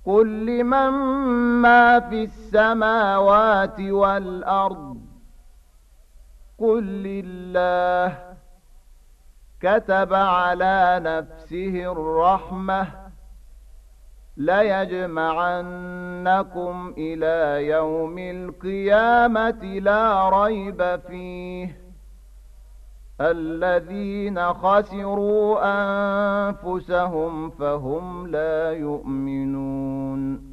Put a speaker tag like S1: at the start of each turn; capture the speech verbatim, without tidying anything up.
S1: قل لمن ما في السماوات والأرض قل لله كتب على نفسه الرحمة ليجمعنكم إلى يوم القيامة لا ريب فيه الذين خسروا أنفسهم فهم لا يؤمنون